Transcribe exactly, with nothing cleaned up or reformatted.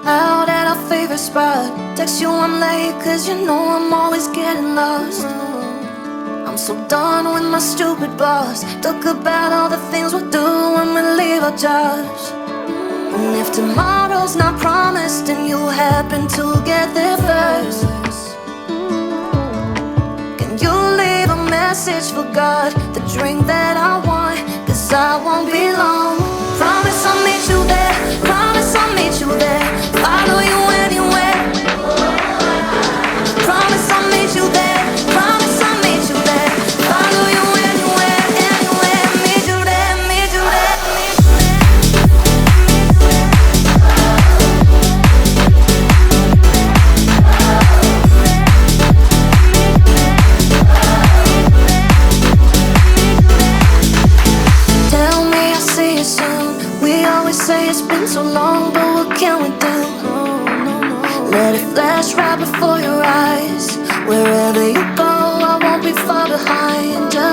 Out at our favorite spot. Text you I'm late cause you know I'm always getting lost. I'm so done with my stupid boss. Talk about all the things we'll do when we leave our jobs. And if tomorrow's not promised and you happen to get there first, can you leave a message for God? The drink that I want, cause I won't be long. Promise I'll meet you there, promise I'll meet you there. Follow you anywhere. Promise I'll meet you there, promise I'll meet you there. Follow you anywhere, anywhere. Meet you there, meet you there, meet you there. Tell me I'll see you soon. We always say it's been so long, but what can we do? Let it flash right before your eyes. Wherever you go, I won't be far behind. Just